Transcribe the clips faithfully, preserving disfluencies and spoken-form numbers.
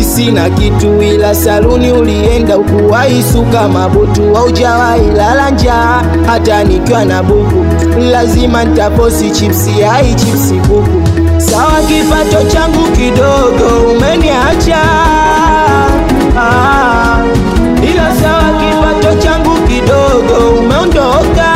sina kitu ila saluni ulienda ukuwahi suka mabutu au jawahi lala njaa. Hata nikiwa na buku lazima nitaposi chipsi hai chipsi kuku. Sawa kipato changu kidogo umeniacha, ah, ila sawa kipato changu kidogo umeondoka,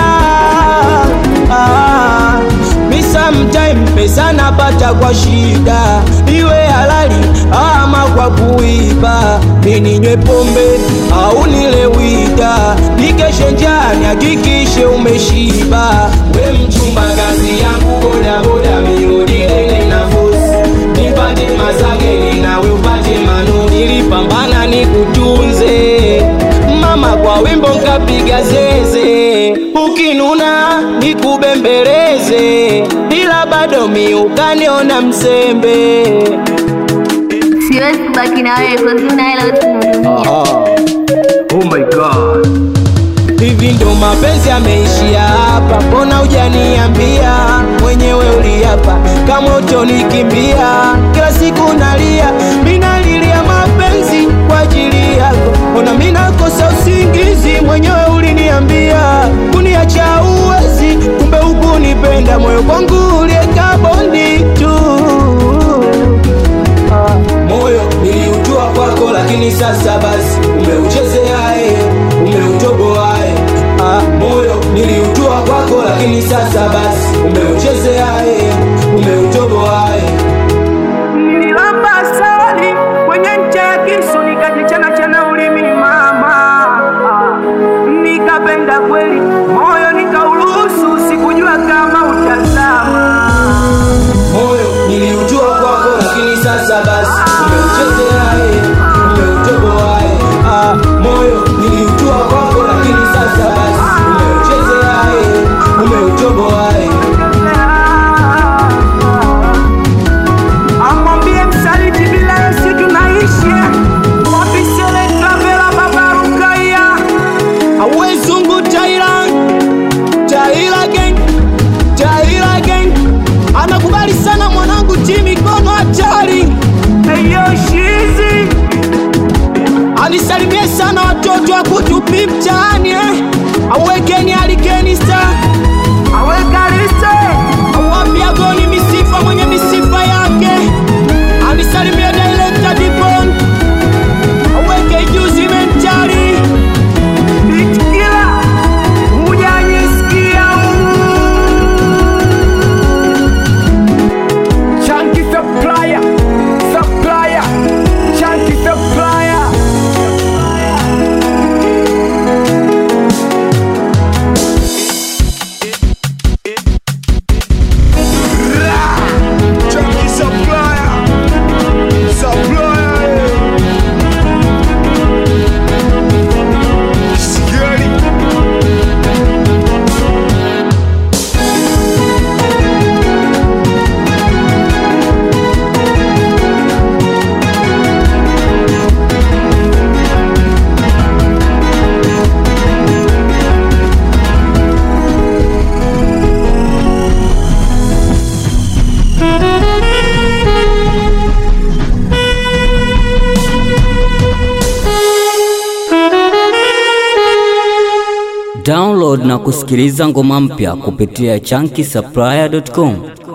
ah, mi sometime pesa napata kwa shida, iwe halali ama kwa kuiba. Mi ninywe pombe au nile wida, nikeshe njaa nihakikishe umeshiba. We mchumba kazi yangu boda boda miodile na boss, nipate masageni na we upate manu. Nilipambana nikutunze mama, kwa wimbo nkapiga zeze, ukinuna nikubembeleze, ila bado mi ukaniona msembe. Siwezi kubaki na wewe kwa zuna hela utunudumia. Oh my god, hivi ndo mapenzi yameishia hapa? Mbona hujaniambia mwenyewe uliapa kama utonikimbia? Kila siku nalia, mimi nalilia mapenzi kwa ajili yako. Mbona mimi nakosa usingizi? Mwenyewe uliniambia kuniacha uwezi, kumbe hukunipenda. Moyo wangu ulieka bondi tu, moyo niliutua kwako, lakini sasa basi umeuchezea eh, umeutoboa eh. Ah, moyo niliutua kwako, lakini sasa basi umeuchezea eh, umeutoboa eh. Nililamba sali kwenye ncha ya kisu, nikajichana chana ulimi mama, ah, nikapenda kweli moyo nikauruhusu, sikujua kama utazama. Moyo niliutua kwako, lakini sasa basi umeuchezea eh, umeutoboa eh. Ah, moyo niliutua kwako, lakini sasa basi umeuchezea eh, umeutoboa eh. Amwambie msaliti bila Yesu tunaishi wapi? Sele travela babarukaya Awe zungu Taira, Taira gang, Taira gang. Anakubali sana mwanangu Jimmy Kono hatari. eyo shizi. Anisalimie sana watoto wa kutupi mtaani eh. Awekeni alikeni star, Awekaliste awapi agoni misifa mwenye misifa yake. Anisalimie director Dipon, aweke juzi mentari. itikila hujanyisikia. Chunky supplier, supplier, chunky supplier. Chunky supplier, supplier, scary. Download na kusikiliza ngoma mpya kupitia chunky supplier dot com.